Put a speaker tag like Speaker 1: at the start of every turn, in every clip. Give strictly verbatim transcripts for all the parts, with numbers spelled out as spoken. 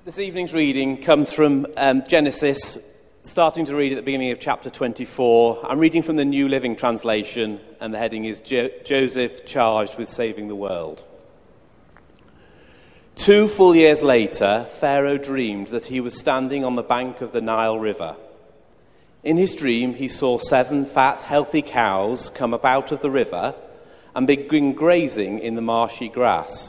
Speaker 1: This evening's reading comes from um, Genesis, starting to read at the beginning of chapter twenty-four. I'm reading from the New Living Translation, and the heading is jo- Joseph charged with saving the world. Two full years later, Pharaoh dreamed that he was standing on the bank of the Nile River. In his dream, he saw seven fat, healthy cows come up out of the river and begin grazing in the marshy grass.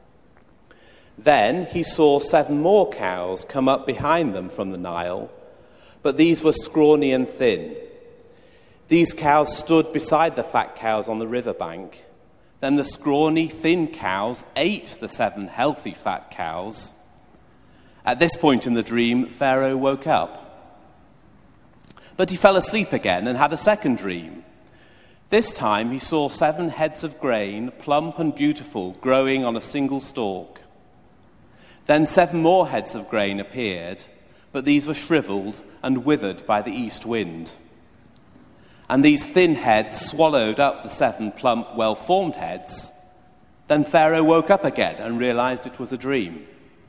Speaker 1: Then he saw seven more cows come up behind them from the Nile, but these were scrawny and thin. These cows stood beside the fat cows on the riverbank. Then the scrawny, thin cows ate the seven healthy fat cows. At this point in the dream, Pharaoh woke up. But he fell asleep again and had a second dream. This time he saw seven heads of grain, plump and beautiful, growing on a single stalk. Then seven more heads of grain appeared, but these were shriveled and withered by the east wind. And these thin heads swallowed up the seven plump, well-formed heads. Then Pharaoh woke up again and realized it was a dream.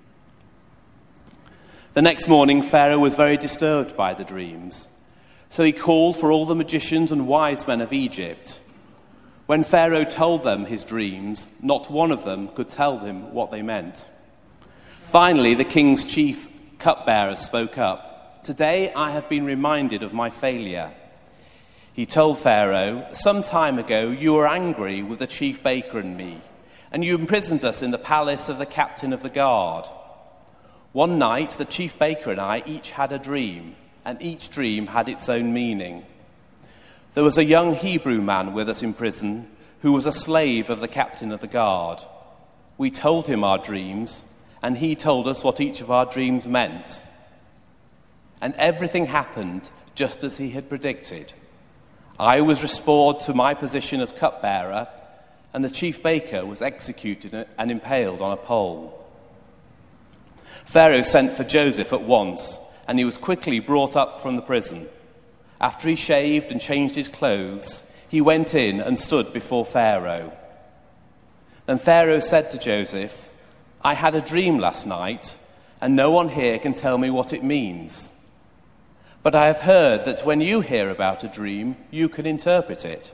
Speaker 1: The next morning, Pharaoh was very disturbed by the dreams. So he called for all the magicians and wise men of Egypt. When Pharaoh told them his dreams, not one of them could tell him what they meant. Finally, the king's chief cupbearer spoke up. "Today I have been reminded of my failure." He told Pharaoh, "Some time ago you were angry with the chief baker and me, and you imprisoned us in the palace of the captain of the guard. One night the chief baker and I each had a dream, and each dream had its own meaning. There was a young Hebrew man with us in prison who was a slave of the captain of the guard. We told him our dreams, and he told us what each of our dreams meant. And everything happened just as he had predicted. I was restored to my position as cupbearer, and the chief baker was executed and impaled on a pole." Pharaoh sent for Joseph at once, and he was quickly brought up from the prison. After he shaved and changed his clothes, he went in and stood before Pharaoh. Then Pharaoh said to Joseph, "I had a dream last night, and no one here can tell me what it means. But I have heard that when you hear about a dream, you can interpret it."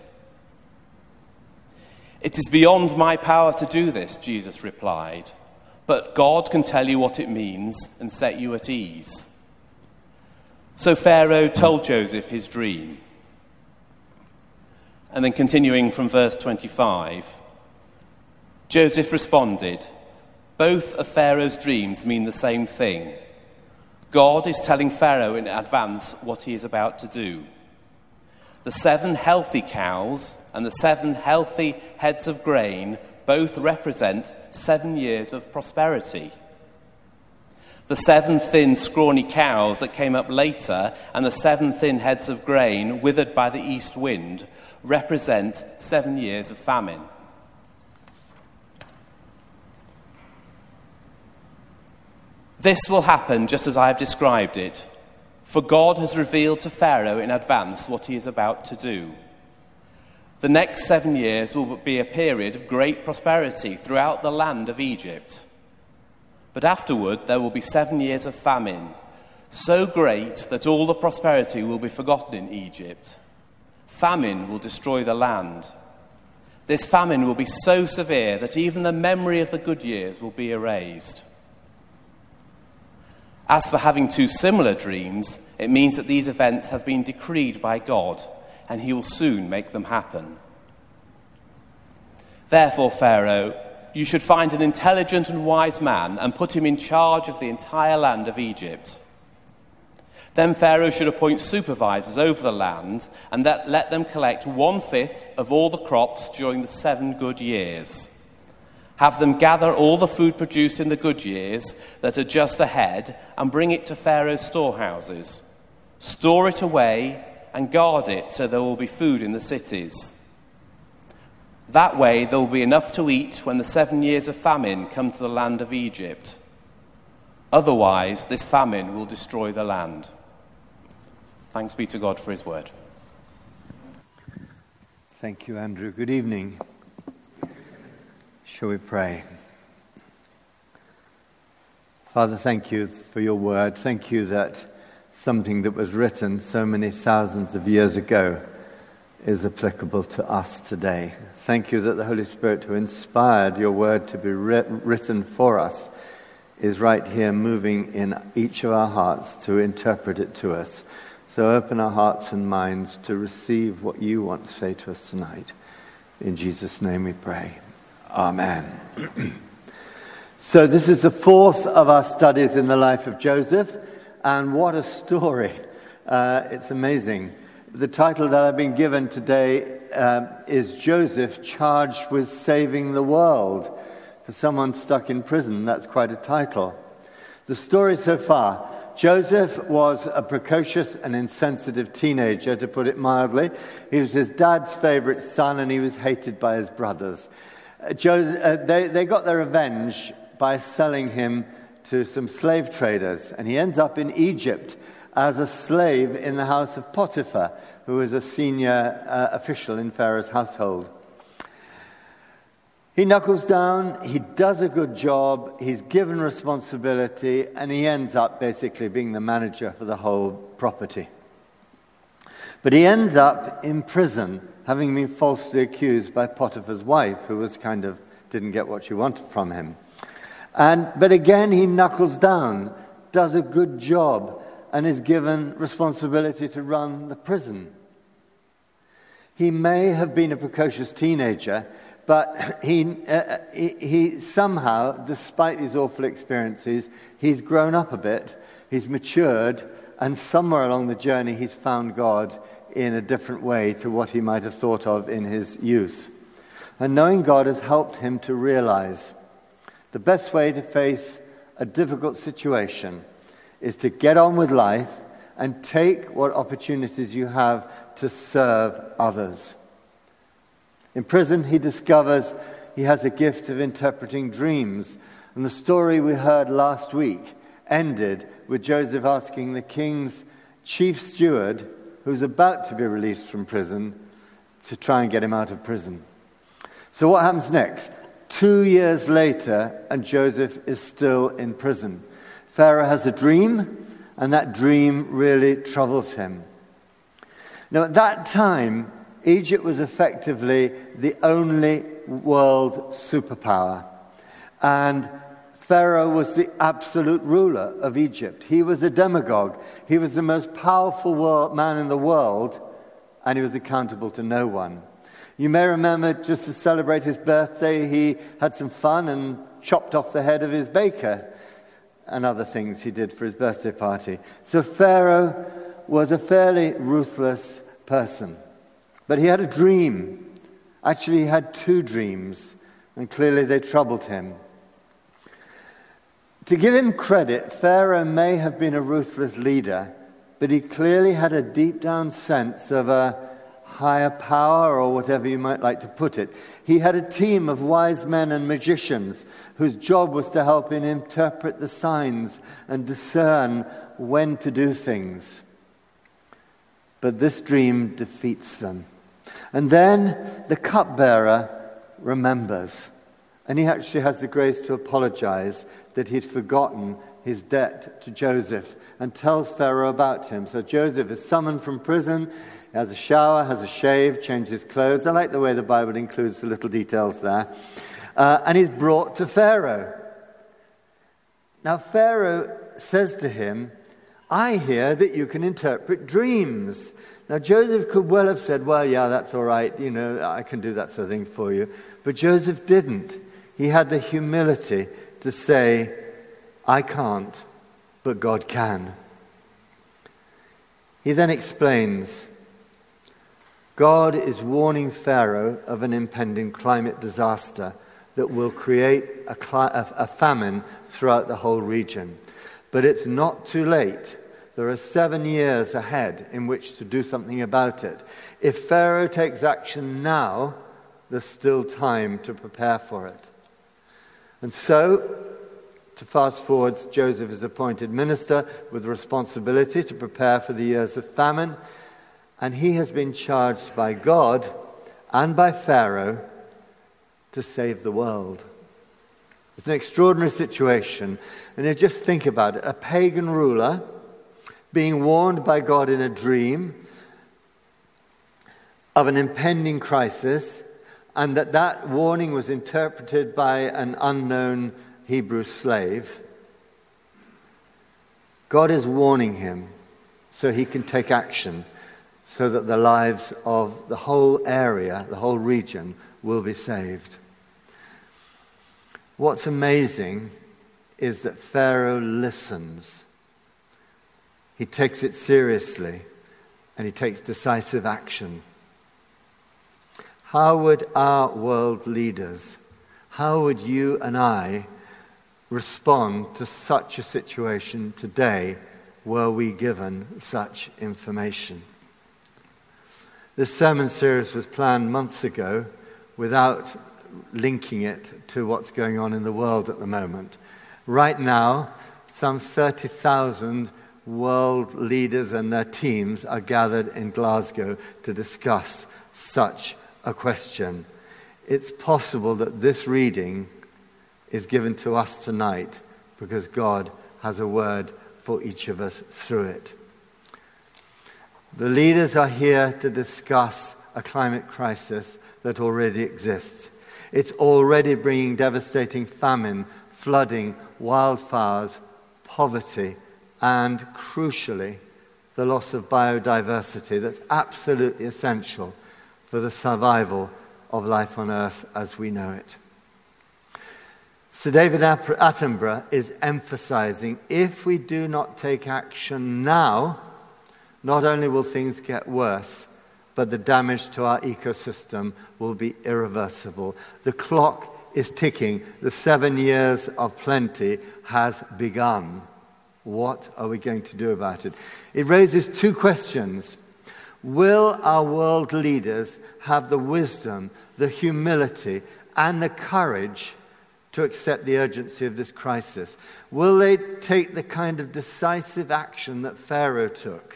Speaker 1: "It is beyond my power to do this," Jesus replied, "but God can tell you what it means and set you at ease." So Pharaoh told Joseph his dream. And then continuing from verse twenty-five, Joseph responded, "Both of Pharaoh's dreams mean the same thing. God is telling Pharaoh in advance what he is about to do. The seven healthy cows and the seven healthy heads of grain both represent seven years of prosperity. The seven thin, scrawny cows that came up later and the seven thin heads of grain withered by the east wind represent seven years of famine. This will happen just as I have described it, for God has revealed to Pharaoh in advance what he is about to do. The next seven years will be a period of great prosperity throughout the land of Egypt. But afterward, there will be seven years of famine, so great that all the prosperity will be forgotten in Egypt. Famine will destroy the land. This famine will be so severe that even the memory of the good years will be erased. As for having two similar dreams, it means that these events have been decreed by God, and he will soon make them happen. Therefore, Pharaoh, you should find an intelligent and wise man and put him in charge of the entire land of Egypt. Then Pharaoh should appoint supervisors over the land and that let them collect one-fifth of all the crops during the seven good years. Have them gather all the food produced in the good years that are just ahead and bring it to Pharaoh's storehouses. Store it away and guard it so there will be food in the cities. That way there will be enough to eat when the seven years of famine come to the land of Egypt. Otherwise, this famine will destroy the land." Thanks be to God for his word.
Speaker 2: Thank you, Andrew. Good evening. Shall we pray? Father, thank you for your word. Thank you that something that was written so many thousands of years ago is applicable to us today. Thank you that the Holy Spirit who inspired your word to be writ- written for us is right here moving in each of our hearts to interpret it to us. So open our hearts and minds to receive what you want to say to us tonight. In Jesus' name we pray. Amen. So this is the fourth of our studies in the life of Joseph, and what a story. Uh, it's amazing. The title that I've been given today uh, is Joseph Charged with Saving the World. For someone stuck in prison, that's quite a title. The story so far: Joseph was a precocious and insensitive teenager, to put it mildly. He was his dad's favorite son, and he was hated by his brothers. Uh, Joseph, uh, they, they got their revenge by selling him to some slave traders, and he ends up in Egypt as a slave in the house of Potiphar, who was a senior uh, official in Pharaoh's household. He knuckles down, he does a good job, he's given responsibility, and he ends up basically being the manager for the whole property. But he ends up in prison, having been falsely accused by Potiphar's wife, who was kind of didn't get what she wanted from him. And but again he knuckles down, does a good job, and is given responsibility to run the prison. He may have been a precocious teenager, but he, uh, he, he somehow, despite these awful experiences, he's grown up a bit, he's matured, and somewhere along the journey he's found God in a different way to what he might have thought of in his youth. And knowing God has helped him to realize the best way to face a difficult situation is to get on with life and take what opportunities you have to serve others. In prison, he discovers he has a gift of interpreting dreams. And the story we heard last week ended with Joseph asking the king's chief steward, who's about to be released from prison, to try and get him out of prison. So what happens next? Two years later, and Joseph is still in prison. Pharaoh has a dream, and that dream really troubles him. Now, at that time, Egypt was effectively the only world superpower. And Pharaoh was the absolute ruler of Egypt. He was a demagogue. He was the most powerful world, man in the world, and he was accountable to no one. You may remember, just to celebrate his birthday, he had some fun and chopped off the head of his baker and other things he did for his birthday party. So Pharaoh was a fairly ruthless person. But he had a dream. Actually, he had two dreams, and clearly they troubled him. To give him credit, Pharaoh may have been a ruthless leader, but he clearly had a deep down sense of a higher power, or whatever you might like to put it. He had a team of wise men and magicians whose job was to help him interpret the signs and discern when to do things. But this dream defeats them. And then the cupbearer remembers, and he actually has the grace to apologize that he'd forgotten his debt to Joseph, and tells Pharaoh about him. So Joseph is summoned from prison. He has a shower, has a shave, changes clothes. I like the way the Bible includes the little details there. Uh, and he's brought to Pharaoh. Now Pharaoh says to him, "I hear that you can interpret dreams." Now Joseph could well have said, "Well, yeah, that's all right. You know, I can do that sort of thing for you." But Joseph didn't. He had the humility to say, "I can't, but God can." He then explains, God is warning Pharaoh of an impending climate disaster that will create a, cli- a famine throughout the whole region. But it's not too late. There are seven years ahead in which to do something about it. If Pharaoh takes action now, there's still time to prepare for it. And so, to fast forward, Joseph is appointed minister with responsibility to prepare for the years of famine. And he has been charged by God and by Pharaoh to save the world. It's an extraordinary situation. And you just think about it. A pagan ruler being warned by God in a dream of an impending crisis, and that that warning was interpreted by an unknown Hebrew slave. God is warning him so he can take action, so that the lives of the whole area, the whole region, will be saved. What's amazing is that Pharaoh listens. He takes it seriously, and he takes decisive action. How would our world leaders, how would you and I respond to such a situation today, were we given such information? This sermon series was planned months ago without linking it to what's going on in the world at the moment. Right now, some thirty thousand world leaders and their teams are gathered in Glasgow to discuss such a question. It's possible that this reading is given to us tonight because God has a word for each of us through it. The leaders are here to discuss a climate crisis that already exists. It's already bringing devastating famine, flooding, wildfires, poverty, and crucially, the loss of biodiversity that's absolutely essential for the survival of life on Earth as we know it. Sir David Attenborough is emphasizing, if we do not take action now, not only will things get worse, but the damage to our ecosystem will be irreversible. The clock is ticking. The seven years of plenty has begun. What are we going to do about it? It raises two questions. Will our world leaders have the wisdom, the humility, and the courage to accept the urgency of this crisis? Will they take the kind of decisive action that Pharaoh took?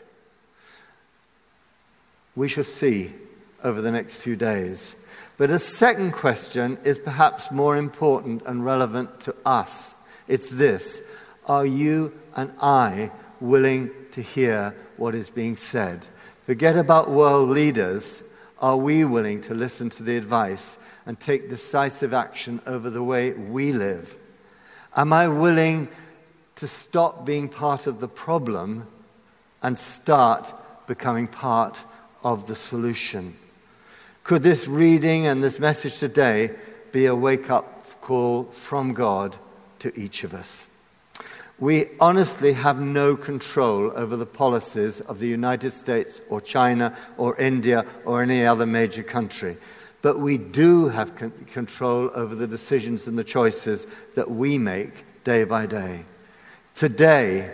Speaker 2: We shall see over the next few days. But a second question is perhaps more important and relevant to us. It's this: are you and I willing to hear what is being said? Forget about world leaders. Are we willing to listen to the advice and take decisive action over the way we live? Am I willing to stop being part of the problem and start becoming part of the solution? Could this reading and this message today be a wake-up call from God to each of us? We honestly have no control over the policies of the United States or China or India or any other major country. But we do have con- control over the decisions and the choices that we make day by day. Today,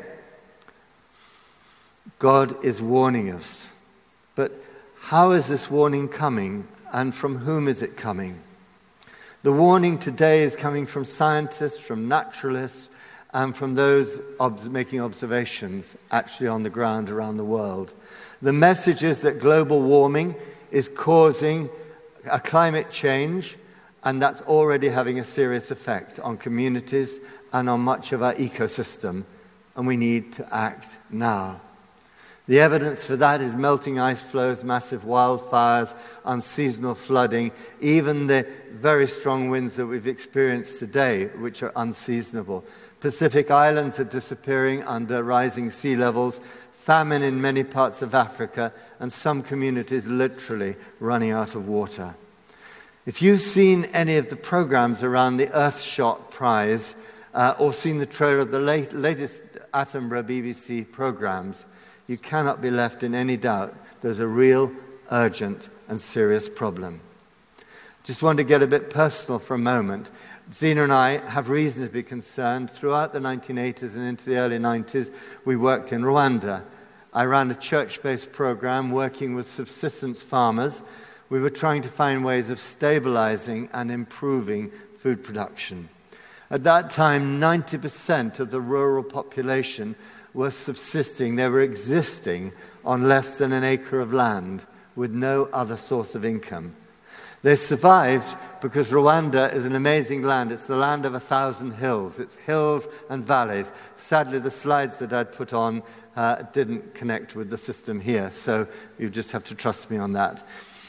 Speaker 2: God is warning us. But how is this warning coming, and from whom is it coming? The warning today is coming from scientists, from naturalists, and from those ob- making observations actually on the ground around the world. The message is that global warming is causing a climate change, and that's already having a serious effect on communities and on much of our ecosystem, and we need to act now. The evidence for that is melting ice flows, massive wildfires, unseasonal flooding, even the very strong winds that we've experienced today, which are unseasonable. Pacific islands are disappearing under rising sea levels, famine in many parts of Africa, and some communities literally running out of water. If you've seen any of the programs around the Earthshot Prize, uh, or seen the trailer of the late, latest Attenborough B B C programs, you cannot be left in any doubt there's a real, urgent, and serious problem. Just want to get a bit personal for a moment. Zena and I have reason to be concerned. Throughout the nineteen eighties and into the early nineties, we worked in Rwanda. I ran a church-based program working with subsistence farmers. We were trying to find ways of stabilizing and improving food production. At that time, ninety percent of the rural population were subsisting, they were existing on less than an acre of land with no other source of income. They survived because Rwanda is an amazing land. It's the land of a thousand hills. It's hills and valleys. Sadly, the slides that I'd put on uh, didn't connect with the system here, so you just have to trust me on that.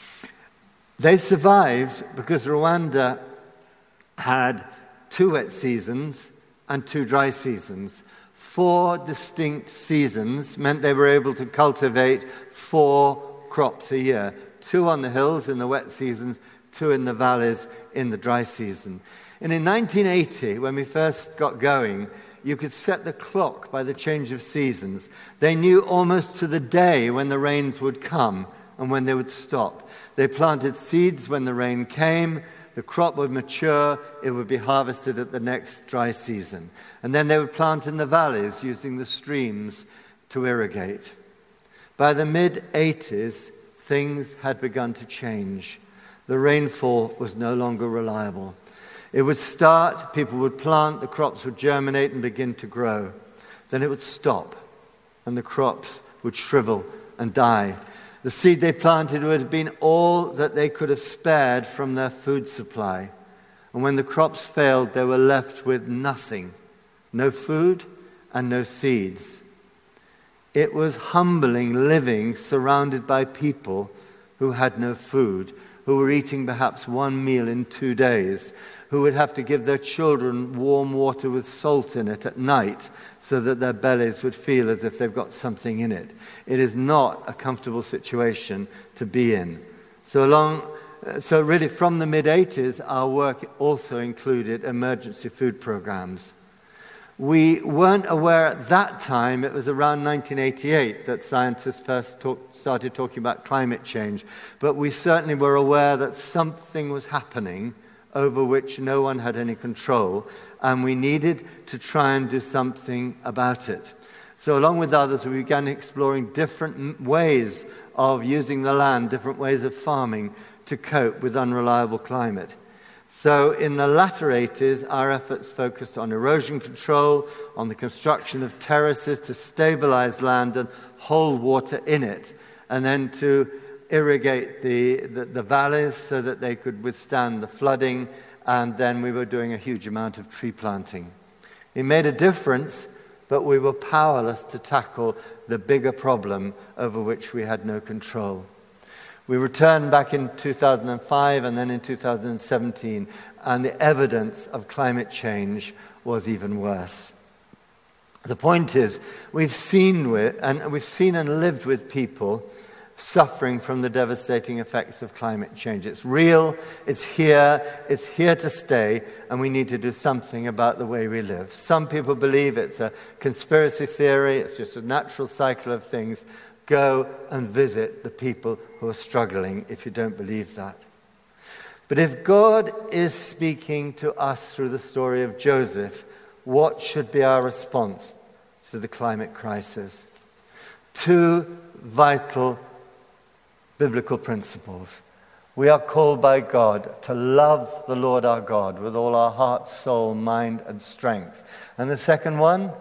Speaker 2: They survived because Rwanda had two wet seasons and two dry seasons. Four distinct seasons meant they were able to cultivate four crops a year. Two on the hills in the wet seasons, two in the valleys in the dry season. And in nineteen eighty, when we first got going, you could set the clock by the change of seasons. They knew almost to the day when the rains would come and when they would stop. They planted seeds when the rain came. The crop would mature, it would be harvested at the next dry season. And then they would plant in the valleys using the streams to irrigate. By the mid-eighties, things had begun to change. The rainfall was no longer reliable. It would start, people would plant, the crops would germinate and begin to grow. Then it would stop, and the crops would shrivel and die. The seed they planted would have been all that they could have spared from their food supply. And when the crops failed, they were left with nothing. No food and no seeds. It was humbling living surrounded by people who had no food, who were eating perhaps one meal in two days, who would have to give their children warm water with salt in it at night so that their bellies would feel as if they've got something in it. It is not a comfortable situation to be in. So along, so really from the mid-eighties, our work also included emergency food programs. We weren't aware at that time, it was around nineteen eighty-eight, that scientists first talk, started talking about climate change, but we certainly were aware that something was happening over which no one had any control, and we needed to try and do something about it. So along with others, we began exploring different ways of using the land, different ways of farming to cope with unreliable climate. So in the latter eighties, our efforts focused on erosion control, on the construction of terraces to stabilize land and hold water in it, and then to irrigate the, the, the valleys so that they could withstand the flooding, and then we were doing a huge amount of tree planting. It made a difference, but we were powerless to tackle the bigger problem over which we had no control. We returned back in two thousand five and then in two thousand seventeen, and the evidence of climate change was even worse. The point is, we've seen with, and we've seen and lived with people suffering from the devastating effects of climate change. It's real, it's here, it's here to stay, and we need to do something about the way we live. Some people believe it's a conspiracy theory, it's just a natural cycle of things. Go and visit the people who are struggling if you don't believe that. But if God is speaking to us through the story of Joseph, what should be our response to the climate crisis? Two vital biblical principles. We are called by God to love the Lord our God with all our heart, soul, mind, and strength. And the second one,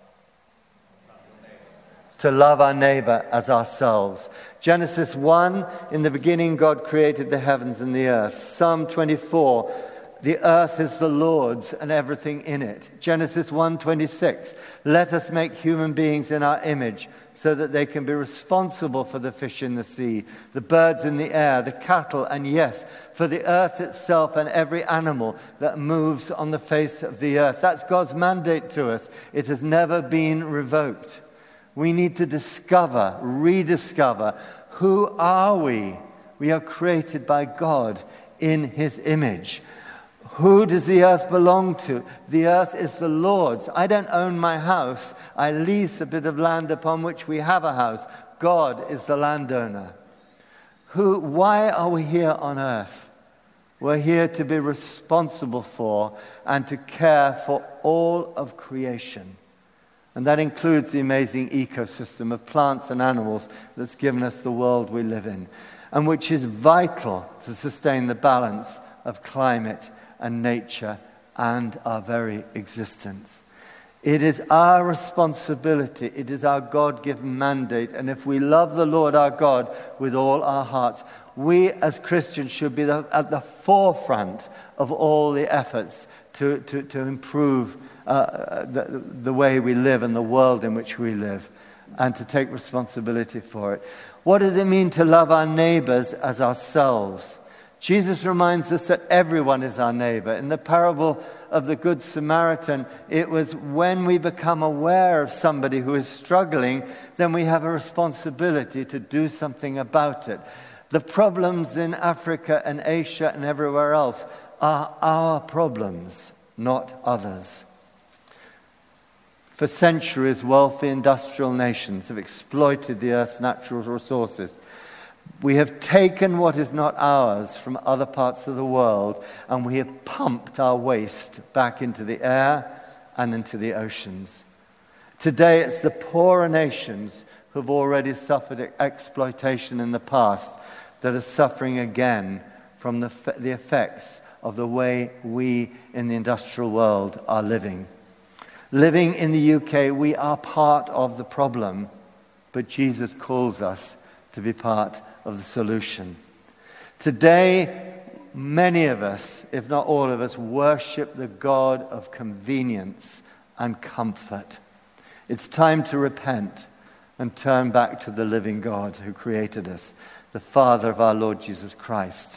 Speaker 2: to love our neighbor as ourselves. Genesis one, in the beginning God created the heavens and the earth. Psalm twenty-four, the earth is the Lord's and everything in it. Genesis one twenty-six, let us make human beings in our image so that they can be responsible for the fish in the sea, the birds in the air, the cattle, and yes, for the earth itself and every animal that moves on the face of the earth. That's God's mandate to us. It has never been revoked. We need to discover, rediscover, who are we? We are created by God in His image. Who does the earth belong to? The earth is the Lord's. I don't own my house. I lease a bit of land upon which we have a house. God is the landowner. Who? Why are we here on earth? We're here to be responsible for and to care for all of creation. And that includes the amazing ecosystem of plants and animals that's given us the world we live in, and which is vital to sustain the balance of climate and nature and our very existence. It is our responsibility. It is our God-given mandate. And if we love the Lord our God with all our hearts, we as Christians should be the, at the forefront of all the efforts to, to, to improve uh, the, the way we live and the world in which we live, and to take responsibility for it. What does it mean to love our neighbors as ourselves? Jesus reminds us that everyone is our neighbor. In the parable of the Good Samaritan, it was when we become aware of somebody who is struggling, then we have a responsibility to do something about it. The problems in Africa and Asia and everywhere else are our problems, not others. For centuries, wealthy industrial nations have exploited the earth's natural resources. We have taken what is not ours from other parts of the world, and we have pumped our waste back into the air and into the oceans. Today, it's the poorer nations who have already suffered exploitation in the past that are suffering again from the, the effects of the way we in the industrial world are living. Living in the U K, we are part of the problem, but Jesus calls us to be part of the solution. Today, many of us, if not all of us, worship the God of convenience and comfort. It's time to repent and turn back to the living God who created us, the Father of our Lord Jesus Christ.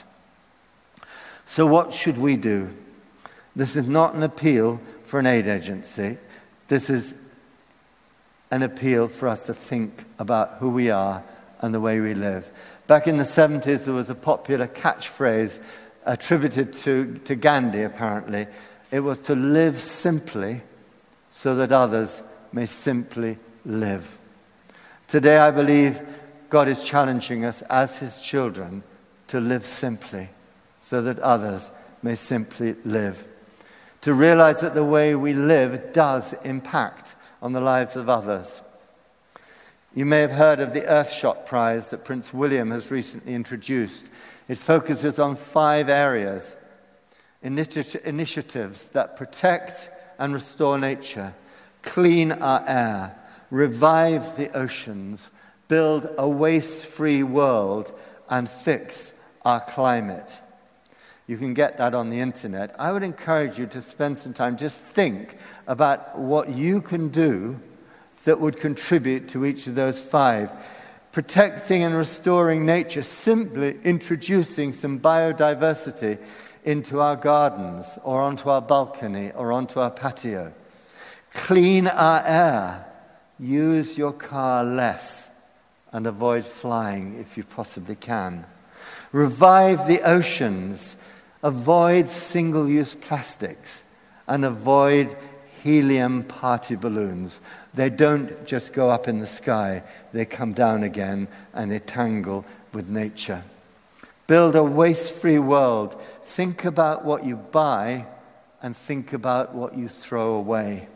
Speaker 2: So what should we do? This is not an appeal for an aid agency. This is an appeal for us to think about who we are and the way we live. Back in the seventies, there was a popular catchphrase attributed to, to Gandhi, apparently. It was to live simply so that others may simply live. Today, I believe God is challenging us as his children to live simply so that others may simply live. To realize that the way we live does impact on the lives of others. You may have heard of the Earthshot Prize that Prince William has recently introduced. It focuses on five areas, initi- initiatives that protect and restore nature, clean our air, revive the oceans, build a waste-free world, and fix our climate. You can get that on the internet. I would encourage you to spend some time, just think about what you can do that would contribute to each of those five. Protecting and restoring nature, simply introducing some biodiversity into our gardens or onto our balcony or onto our patio. Clean our air. Use your car less and avoid flying if you possibly can. Revive the oceans. Avoid single-use plastics and avoid helium party balloons. They don't just go up in the sky. They come down again and they tangle with nature. Build a waste-free world. Think about what you buy and think about what you throw away.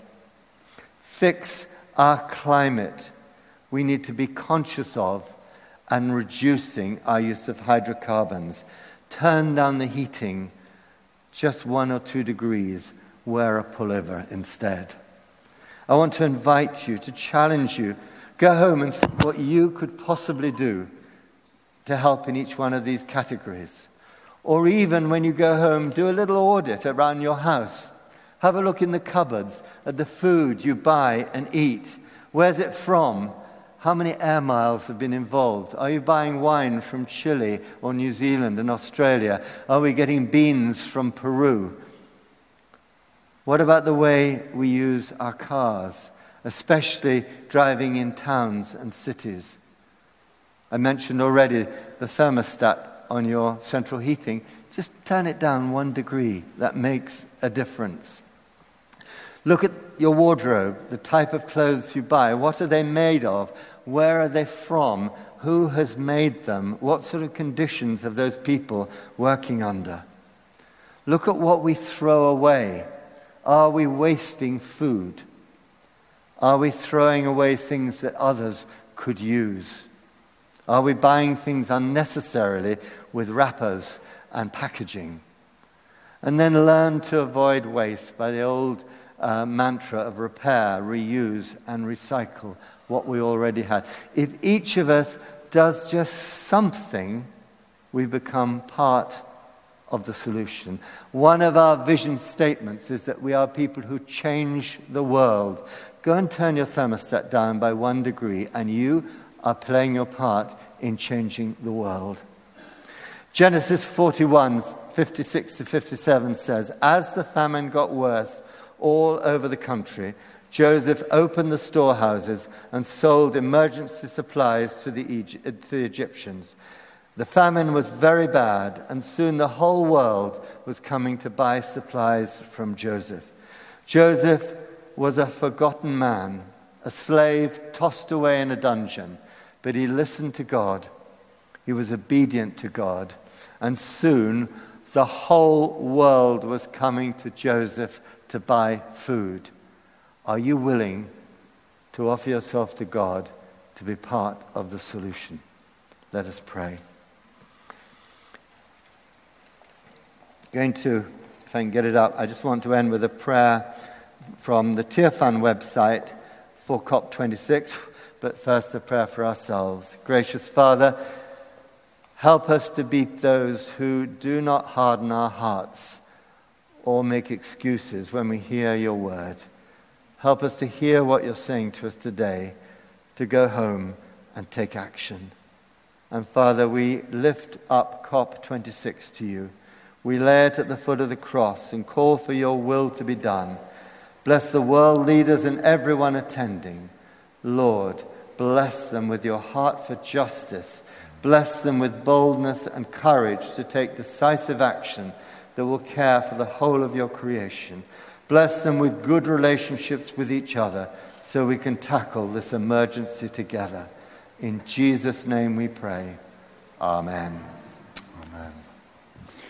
Speaker 2: Fix our climate. We need to be conscious of and reducing our use of hydrocarbons. Turn down the heating just one or two degrees. Wear a pullover instead. I want to invite you, to challenge you. Go home and think what you could possibly do to help in each one of these categories. Or even when you go home, do a little audit around your house. Have a look in the cupboards at the food you buy and eat. Where's it from? How many air miles have been involved? Are you buying wine from Chile or New Zealand and Australia? Are we getting beans from Peru? What about the way we use our cars, especially driving in towns and cities? I mentioned already the thermostat on your central heating. Just turn it down one degree. That makes a difference. Look at your wardrobe, the type of clothes you buy. What are they made of? Where are they from? Who has made them? What sort of conditions have those people working under? Look at what we throw away. Are we wasting food? Are we throwing away things that others could use? Are we buying things unnecessarily with wrappers and packaging? And then learn to avoid waste by the old uh, mantra of repair, reuse, and recycle what we already had. If each of us does just something, we become part of the solution. One of our vision statements is that we are people who change the world. Go and turn your thermostat down by one degree, and you are playing your part in changing the world. Genesis forty-one, fifty-six to fifty-seven says, as the famine got worse all over the country, Joseph opened the storehouses and sold emergency supplies to the, Egy- to the Egyptians. The famine was very bad, and soon the whole world was coming to buy supplies from Joseph. Joseph was a forgotten man, a slave tossed away in a dungeon, but he listened to God. He was obedient to God, and soon the whole world was coming to Joseph to buy food. Are you willing to offer yourself to God to be part of the solution? Let us pray. Going to, if I can get it up, I just want to end with a prayer from the Tearfund website for COP twenty-six, but first a prayer for ourselves. Gracious Father, help us to be those who do not harden our hearts or make excuses when we hear your word. Help us to hear what you're saying to us today, to go home and take action. And Father, we lift up COP twenty-six to you. We lay it at the foot of the cross and call for your will to be done. Bless the world leaders and everyone attending. Lord, bless them with your heart for justice. Bless them with boldness and courage to take decisive action that will care for the whole of your creation. Bless them with good relationships with each other so we can tackle this emergency together. In Jesus' name we pray. Amen.